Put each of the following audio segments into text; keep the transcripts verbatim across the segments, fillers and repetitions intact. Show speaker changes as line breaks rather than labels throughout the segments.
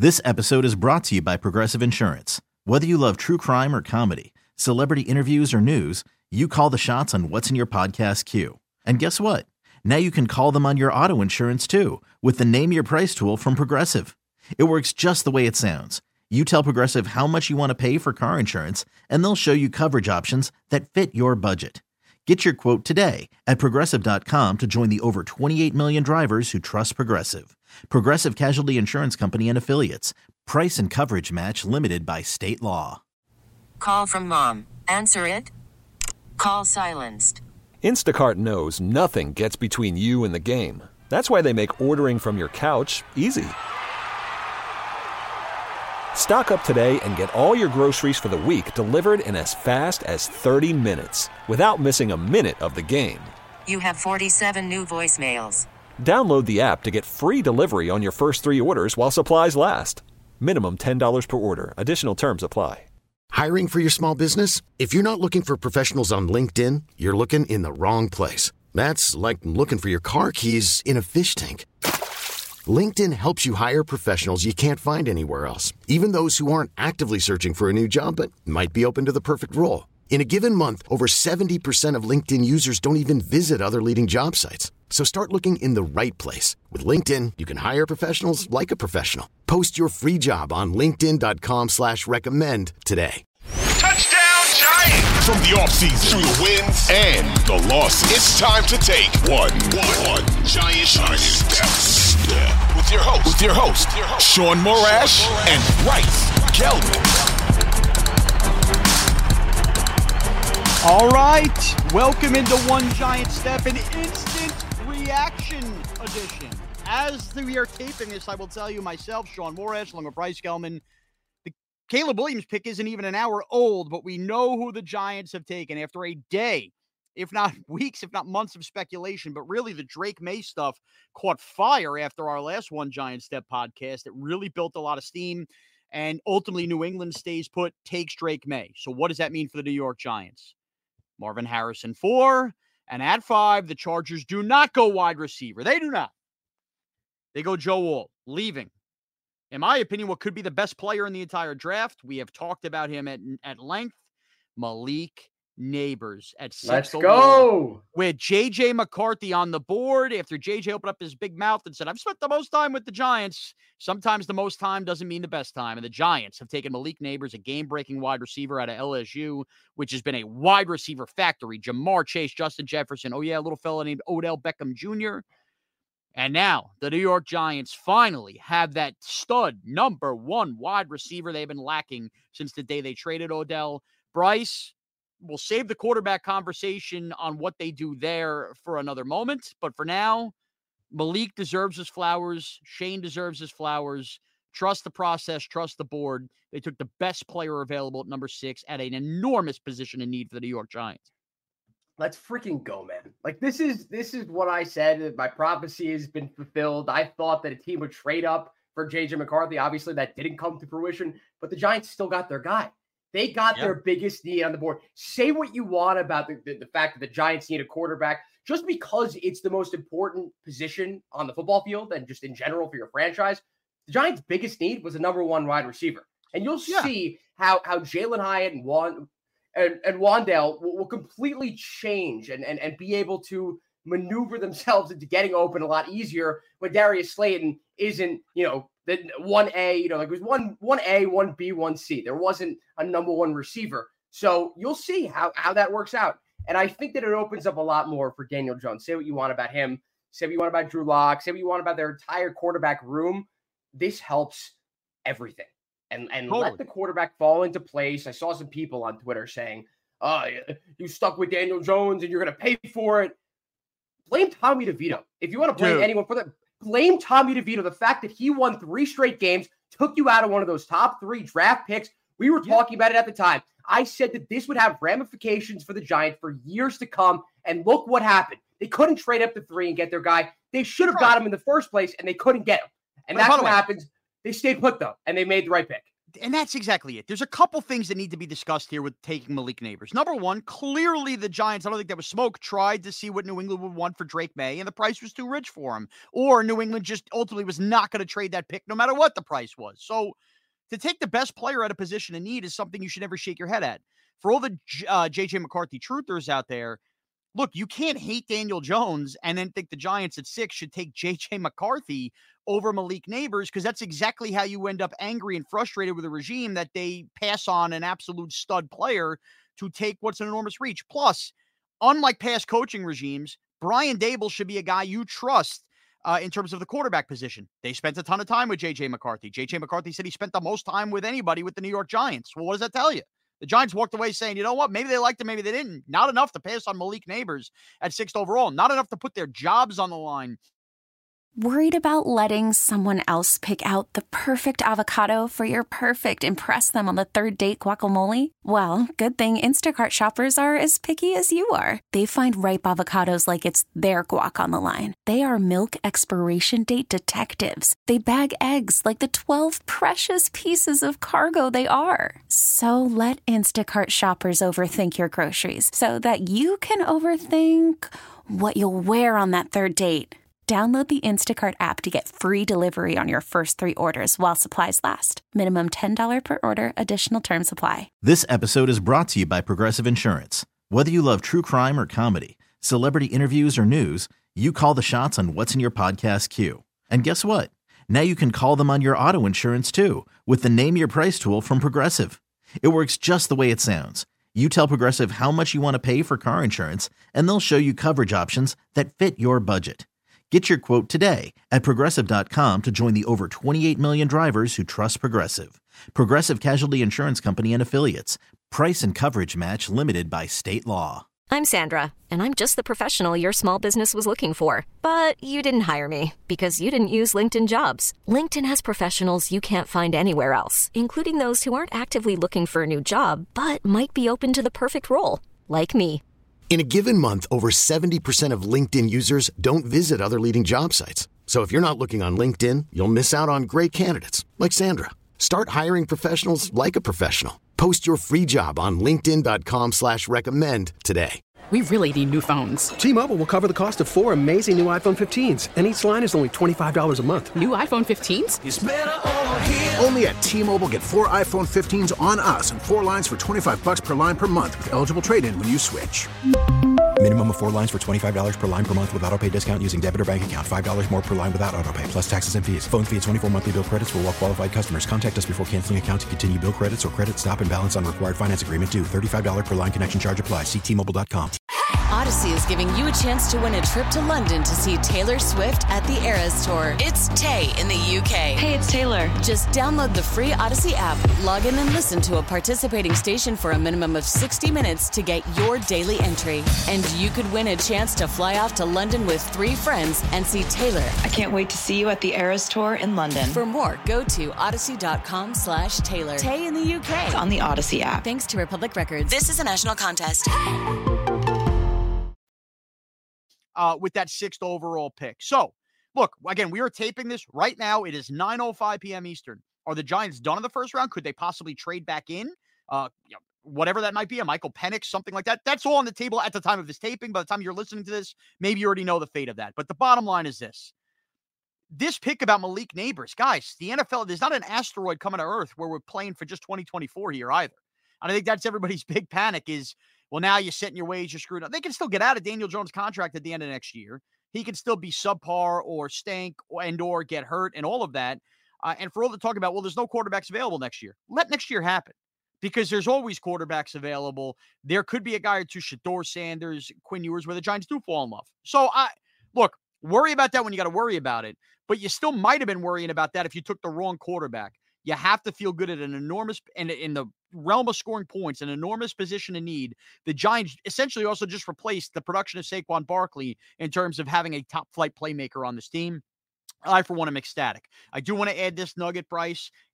This episode is brought to you by Progressive Insurance. Whether you love true crime or comedy, celebrity interviews or news, you call the shots on what's in your podcast queue. And guess what? Now you can call them on your auto insurance too with the Name Your Price tool from Progressive. It works just the way it sounds. You tell Progressive how much you want to pay for car insurance, and they'll show you coverage options that fit your budget. Get your quote today at Progressive dot com to join the over twenty-eight million drivers who trust Progressive. Progressive Casualty Insurance Company and Affiliates. Price and coverage match limited by state law.
Call from mom. Answer it. Call silenced.
Instacart knows nothing gets between you and the game. That's why they make ordering from your couch easy. Stock up today and get all your groceries for the week delivered in as fast as thirty minutes without missing a minute of the game.
You have forty-seven new voicemails.
Download the app to get free delivery on your first three orders while supplies last. Minimum ten dollars per order. Additional terms apply.
Hiring for your small business? If you're not looking for professionals on LinkedIn, you're looking in the wrong place. That's like looking for your car keys in a fish tank. LinkedIn helps you hire professionals you can't find anywhere else, even those who aren't actively searching for a new job but might be open to the perfect role. In a given month, over seventy percent of LinkedIn users don't even visit other leading job sites. So start looking in the right place. With LinkedIn, you can hire professionals like a professional. Post your free job on linkedin dot com slash recommend today.
Touchdown Giants! From the offseason through the wins and the losses, it's time to take one, one, one giant, giant step. Yeah. With your host, with your host, with your host Sean Morash and Bryce Gelman.
All right, welcome into One Giant Step, an instant reaction edition. As we are taping this, I will tell you myself, Sean Morash, along with Bryce Gelman, the Caleb Williams pick isn't even an hour old, but we know who the Giants have taken after a day, if not weeks, if not months of speculation. But really, the Drake May stuff caught fire after our last One Giant Step podcast. It really built a lot of steam, and ultimately New England stays put, takes Drake May. So what does that mean for the New York Giants? Marvin Harrison four, and at five, the Chargers do not go wide receiver. They do not. They go Joe Alt, leaving. In my opinion, what could be the best player in the entire draft. We have talked about him at, at length. Malik Neighbors at six.
Let's go.
With J J McCarthy on the board after J J opened up his big mouth and said, I've spent the most time with the Giants. Sometimes the most time doesn't mean the best time. And the Giants have taken Malik Neighbors, a game-breaking wide receiver out of L S U, which has been a wide receiver factory. Jamar Chase, Justin Jefferson. Oh, yeah, a little fella named Odell Beckham Junior And now the New York Giants finally have that stud number one wide receiver they've been lacking since the day they traded Odell. Bryce, we'll save the quarterback conversation on what they do there for another moment. But for now, Malik deserves his flowers. Shane deserves his flowers. Trust the process. Trust the board. They took the best player available at number six at an enormous position in need for the New York Giants.
Let's freaking go, man. Like, this is this is what I said. My prophecy has been fulfilled. I thought that a team would trade up for J J McCarthy. Obviously, that didn't come to fruition, but the Giants still got their guy. They got yep. their biggest need on the board. Say what you want about the, the, the fact that the Giants need a quarterback, just because it's the most important position on the football field and just in general for your franchise. The Giants' biggest need was a number one wide receiver. And you'll yeah. see how, how Jalen Hyatt and Juan and, and Wan'Dale will, will completely change and, and, and be able to maneuver themselves into getting open a lot easier when Darius Slayton isn't, you know, the one A, you know, like it was one, one A, one B, one C. There wasn't a number one receiver. So you'll see how, how that works out. And I think that it opens up a lot more for Daniel Jones. Say what you want about him. Say what you want about Drew Lock. Say what you want about their entire quarterback room. This helps everything. And, and totally. Let the quarterback fall into place. I saw some people on Twitter saying, oh, you stuck with Daniel Jones and you're going to pay for it. Blame Tommy DeVito. If you want to blame Dude. anyone for that, blame Tommy DeVito. The fact that he won three straight games, took you out of one of those top three draft picks. We were talking yeah. about it at the time. I said that this would have ramifications for the Giants for years to come. And look what happened. They couldn't trade up to three and get their guy. They should have got him in the first place, and they couldn't get him. And that's what happens. They stayed put, though, and they made the right pick.
And that's exactly it. There's a couple things that need to be discussed here with taking Malik Neighbors. Number one, clearly the Giants, I don't think that was smoke, tried to see what New England would want for Drake May, and the price was too rich for him. Or New England just ultimately was not going to trade that pick no matter what the price was. So to take the best player at a position of need is something you should never shake your head at. For all the uh, J J McCarthy truthers out there, look, you can't hate Daniel Jones and then think the Giants at six should take J J McCarthy over Malik Neighbors, because that's exactly how you end up angry and frustrated with a regime that they pass on an absolute stud player to take what's an enormous reach. Plus, unlike past coaching regimes, Brian Daboll should be a guy you trust uh, in terms of the quarterback position. They spent a ton of time with J J McCarthy. J J McCarthy said he spent the most time with anybody with the New York Giants. Well, what does that tell you? The Giants walked away saying, you know what, maybe they liked him, maybe they didn't. Not enough to pass on Malik Neighbors at sixth overall. Not enough to put their jobs on the line.
Worried about letting someone else pick out the perfect avocado for your perfect impress them on the third date guacamole? Well, good thing Instacart shoppers are as picky as you are. They find ripe avocados like it's their guac on the line. They are milk expiration date detectives. They bag eggs like the twelve precious pieces of cargo they are. So let Instacart shoppers overthink your groceries so that you can overthink what you'll wear on that third date. Download the Instacart app to get free delivery on your first three orders while supplies last. Minimum ten dollars per order. Additional terms apply.
This episode is brought to you by Progressive Insurance. Whether you love true crime or comedy, celebrity interviews or news, you call the shots on what's in your podcast queue. And guess what? Now you can call them on your auto insurance too with the Name Your Price tool from Progressive. It works just the way it sounds. You tell Progressive how much you want to pay for car insurance, and they'll show you coverage options that fit your budget. Get your quote today at Progressive dot com to join the over twenty-eight million drivers who trust Progressive. Progressive Casualty Insurance Company and Affiliates. Price and coverage match limited by state law.
I'm Sandra, and I'm just the professional your small business was looking for. But you didn't hire me because you didn't use LinkedIn Jobs. LinkedIn has professionals you can't find anywhere else, including those who aren't actively looking for a new job, but might be open to the perfect role, like me.
In a given month, over seventy percent of LinkedIn users don't visit other leading job sites. So if you're not looking on LinkedIn, you'll miss out on great candidates like Sandra. Start hiring professionals like a professional. Post your free job on linkedin dot com slash recommend today.
We really need new phones.
T-Mobile will cover the cost of four amazing new iPhone fifteens, and each line is only twenty-five dollars a month.
New iPhone fifteens?
It's better over here. Only at T-Mobile, get four iPhone fifteens on us and four lines for twenty-five dollars per line per month with eligible trade-in when you switch.
Minimum of four lines for twenty-five dollars per line per month with autopay discount using debit or bank account. five dollars more per line without autopay, plus taxes and fees. Phone fee at twenty-four monthly bill credits for well-qualified customers. Contact us before canceling account to continue bill credits or credit stop and balance on required finance agreement due. thirty-five dollars per line connection charge applies. See T Mobile dot com.
Odyssey is giving you a chance to win a trip to London to see Taylor Swift at the Eras Tour. It's Tay in the U K.
Hey, it's Taylor.
Just download the free Odyssey app, log in and listen to a participating station for a minimum of sixty minutes to get your daily entry. And you could win a chance to fly off to London with three friends and see Taylor.
I can't wait to see you at the Eras Tour in London.
For more, go to odyssey dot com slash Taylor. Tay in the U K.
It's on the Odyssey app.
Thanks to Republic Records. This is a national contest.
Uh, with that sixth overall pick. So, look, again, we are taping this right now. It is nine oh five p.m. Eastern. Are the Giants done in the first round? Could they possibly trade back in? Uh, you know, whatever that might be, a Michael Penix, something like that. That's all on the table at the time of this taping. By the time you're listening to this, maybe you already know the fate of that. But the bottom line is this. This pick about Malik Neighbors, guys, the N F L, there's not an asteroid coming to Earth where we're playing for just twenty twenty-four here either. And I think that's everybody's big panic is, well, now you're setting your wage, you're screwed up. They can still get out of Daniel Jones' contract at the end of next year. He can still be subpar or stink and or get hurt and all of that. Uh, and for all the talk about, well, there's no quarterbacks available next year. Let next year happen because there's always quarterbacks available. There could be a guy or two, Shedeur Sanders, Quinn Ewers, where the Giants do fall in love. So, I look, worry about that when you got to worry about it. But you still might have been worrying about that if you took the wrong quarterback. You have to feel good at an enormous, and in the realm of scoring points, an enormous position of need. The Giants essentially also just replaced the production of Saquon Barkley in terms of having a top flight playmaker on this team. I, for one, am ecstatic. I do want to add this nugget, Bryce.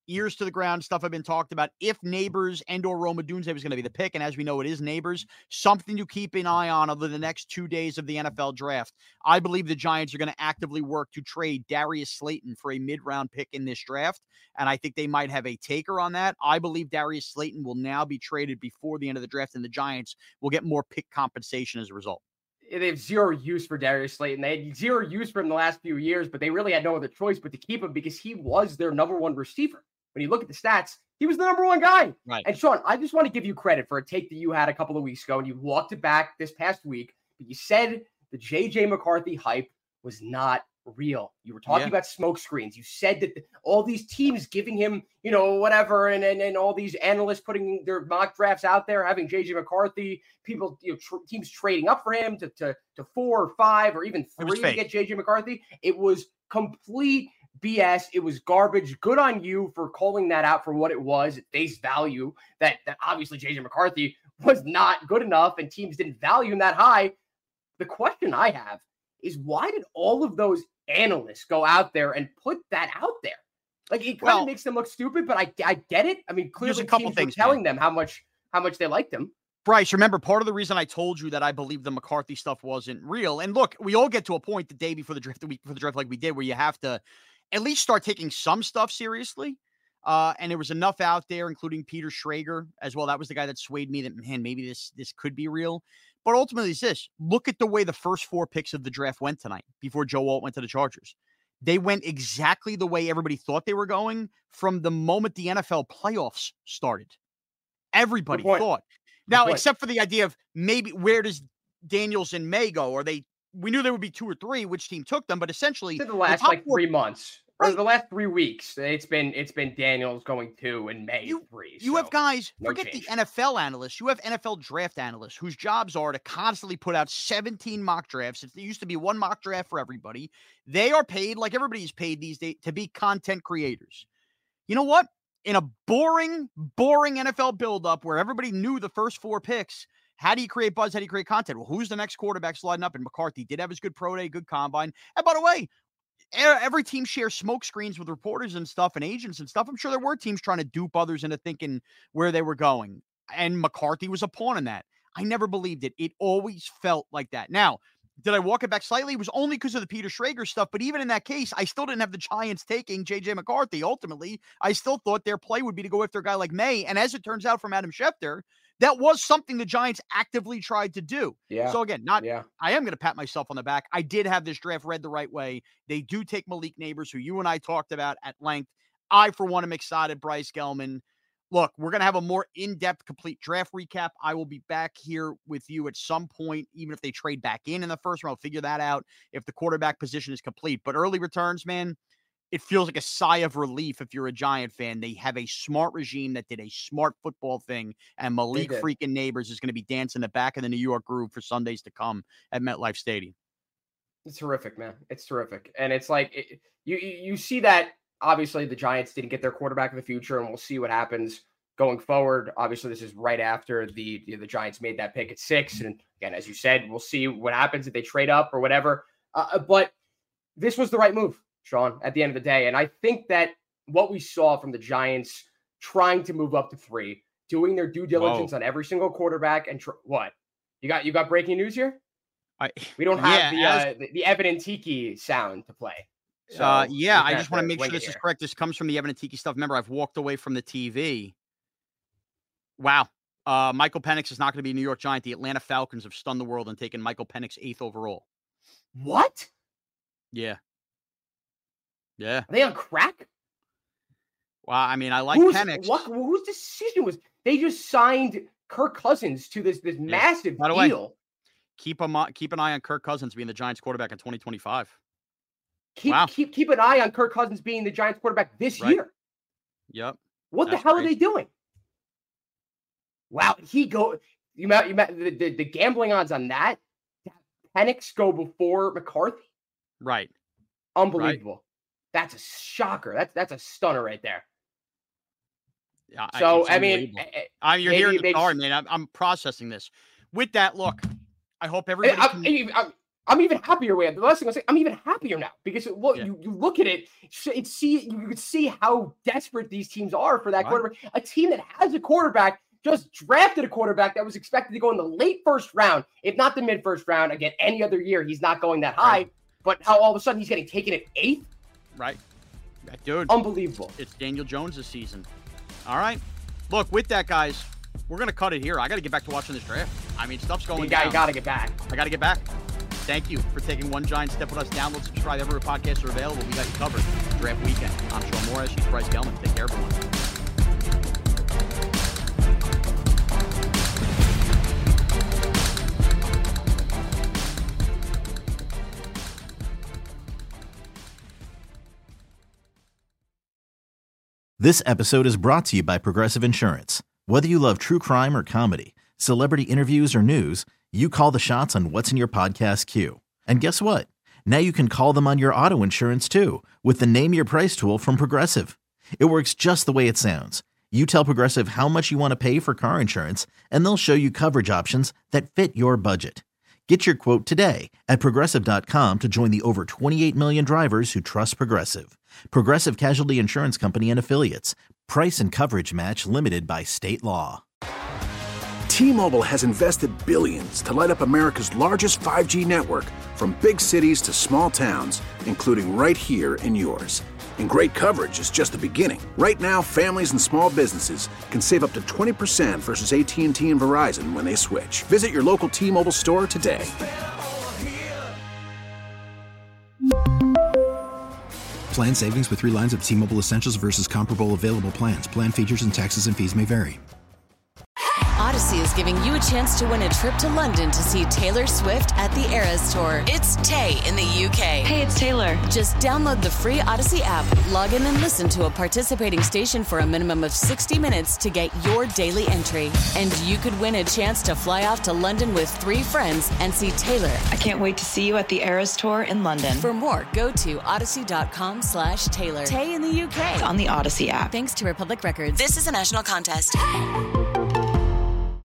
ears to the ground, stuff I've been talked about. If Neighbors and or Rome Odunze was going to be the pick, and as we know, it is Neighbors, something to keep an eye on over the next two days of the N F L draft. I believe the Giants are going to actively work to trade Darius Slayton for a mid-round pick in this draft, and I think they might have a taker on that. I believe Darius Slayton will now be traded before the end of the draft, and the Giants will get more pick compensation as a result.
They have zero use for Darius Slayton. They had zero use for him the last few years, but they really had no other choice but to keep him because he was their number one receiver. When you look at the stats, he was the number one guy.
Right.
And Sean, I just want to give you credit for a take that you had a couple of weeks ago, and you walked it back this past week. But you said the J J McCarthy hype was not real. You were talking yeah. about smoke screens. You said that all these teams giving him, you know, whatever, and and, and all these analysts putting their mock drafts out there, having J J McCarthy, people, you know, tr- teams trading up for him to, to, to four or five or even three to get J J McCarthy. It was complete B S. It was garbage. Good on you for calling that out for what it was at face value, that, that obviously J J McCarthy was not good enough and teams didn't value him that high. The question I have is, why did all of those analysts go out there and put that out there? Like, it kind
well,
of makes them look stupid, but I I get it. I mean, clearly
a couple
teams
things,
were telling
man.
them how much how much they liked him.
Bryce, remember, part of the reason I told you that I believe the McCarthy stuff wasn't real, and look, we all get to a point the day before the draft, the week before the draft, like we did, where you have to at least start taking some stuff seriously. Uh, and there was enough out there, including Peter Schrager as well. That was the guy that swayed me that, man, maybe this this could be real. But ultimately, it's this. Look at the way the first four picks of the draft went tonight before Joe Alt went to the Chargers. They went exactly the way everybody thought they were going from the moment the N F L playoffs started. Everybody thought. Now, except for the idea of maybe where does Daniels and May go? Or they, we knew there would be two or three, which team took them, but essentially
the last
the
like
four,
three months.
Right.
Or the last three weeks, it's been it's been Daniels going two and May
you,
three.
You
so
have guys,
no
forget
change.
the N F L analysts. You have N F L draft analysts whose jobs are to constantly put out seventeen mock drafts. It used to be one mock draft for everybody. They are paid like everybody's paid these days to be content creators. You know what? In a boring, boring N F L buildup where everybody knew the first four picks, how do you create buzz? How do you create content? Well, who's the next quarterback sliding up? And McCarthy did have his good pro day, good combine. And by the way, every team shares smoke screens with reporters and stuff and agents and stuff. I'm sure there were teams trying to dupe others into thinking where they were going. And McCarthy was a pawn in that. I never believed it. It always felt like that. Now, did I walk it back slightly? It was only because of the Peter Schrager stuff. But even in that case, I still didn't have the Giants taking J J McCarthy. Ultimately, I still thought their play would be to go after a guy like May. And as it turns out from Adam Schefter, that was something the Giants actively tried to do.
Yeah.
So again, not
yeah.
I am going to pat myself on the back. I did have this draft read the right way. They do take Malik Neighbors, who you and I talked about at length. I, for one, am excited. Bryce Gelman. Look, we're going to have a more in-depth, complete draft recap. I will be back here with you at some point, even if they trade back in in the first round. I'll figure that out if the quarterback position is complete. But early returns, man, it feels like a sigh of relief if you're a Giant fan. They have a smart regime that did a smart football thing, and Malik freaking Neighbors is going to be dancing the back of the New York Groove for Sundays to come at MetLife Stadium.
It's terrific, man. It's terrific. And it's like, it, you you see that, obviously, the Giants didn't get their quarterback of the future, and we'll see what happens going forward. Obviously, this is right after the, you know, the Giants made that pick at six. And again, as you said, we'll see what happens if they trade up or whatever. Uh, but this was the right move, Sean, at the end of the day. And I think that what we saw from the Giants trying to move up to three, doing their due diligence Whoa. on every single quarterback, and tr- what? You got you got breaking news here?
I,
we don't have
yeah,
the,
as,
uh, the the Evan and Tiki sound to play. So
uh, yeah, I just want to make sure this here. is correct. This comes from the Evan and Tiki stuff. Remember, I've walked away from the T V. Wow. Uh, Michael Penix is not going to be a New York Giant. The Atlanta Falcons have stunned the world and taken Michael Penix eighth overall.
What?
Yeah. Yeah.
Are they on crack?
Well, I mean, I like
who's,
Penix.
What, whose decision was they just signed Kirk Cousins to this this yeah. massive
By the
deal?
Way, keep a keep an eye on Kirk Cousins being the Giants quarterback in twenty twenty-five.
Keep
wow.
keep keep an eye on Kirk Cousins being the Giants quarterback this
right.
year.
Yep.
What
That's
the hell
great.
are they doing? Wow, he go you met you met the, the, the gambling odds on that. Penix go before McCarthy.
Right.
Unbelievable.
Right.
That's a shocker. That's that's a stunner right there.
Yeah,
so I mean,
I, you're maybe, hearing the story, man. I'm, I'm processing this. With that, look, I hope everybody.
I'm,
can...
I'm, I'm even happier with it. The last thing I'll say, I'm even happier now because look, yeah. you, you look at it, it's see you can see how desperate these teams are for that right. quarterback. A team that has a quarterback just drafted a quarterback that was expected to go in the late first round, if not the mid first round. Again, any other year he's not going that high. Right. But how all of a sudden he's getting taken at eighth?
Right, dude,
unbelievable.
It's Daniel Jones this season. All right, look with that, guys. We're gonna cut it here. I got to get back to watching this draft. I mean, stuff's going
you got,
down.
You got to get back.
I got to get back. Thank you for taking one giant step with us. Download, subscribe, everywhere podcasts are available. We got you covered. Draft weekend. I'm Sean Morris. She's Bryce Gelman. Take care, everyone.
This episode is brought to you by Progressive Insurance. Whether you love true crime or comedy, celebrity interviews or news, you call the shots on what's in your podcast queue. And guess what? Now you can call them on your auto insurance too with the Name Your Price tool from Progressive. It works just the way it sounds. You tell Progressive how much you want to pay for car insurance, and they'll show you coverage options that fit your budget. Get your quote today at Progressive dot com to join the over twenty-eight million drivers who trust Progressive. Progressive Casualty Insurance Company and Affiliates. Price and coverage match limited by state law.
T-Mobile has invested billions to light up America's largest five G network, from big cities to small towns, including right here in yours. And great coverage is just the beginning. Right now, families and small businesses can save up to twenty percent versus A T and T and Verizon when they switch. Visit your local T-Mobile store today.
Plan savings with three lines of T-Mobile Essentials versus comparable available plans. Plan features and taxes and fees may vary.
Odyssey is giving you a chance to win a trip to London to see Taylor Swift at the Eras Tour. It's Tay in the U K.
Hey, it's Taylor.
Just download the free Odyssey app, log in and listen to a participating station for a minimum of sixty minutes to get your daily entry. And you could win a chance to fly off to London with three friends and see Taylor.
I can't wait to see you at the Eras Tour in London.
For more, go to odyssey.com slash Taylor. Tay in the U K.
It's on the Odyssey app.
Thanks to Republic Records. This is a national contest.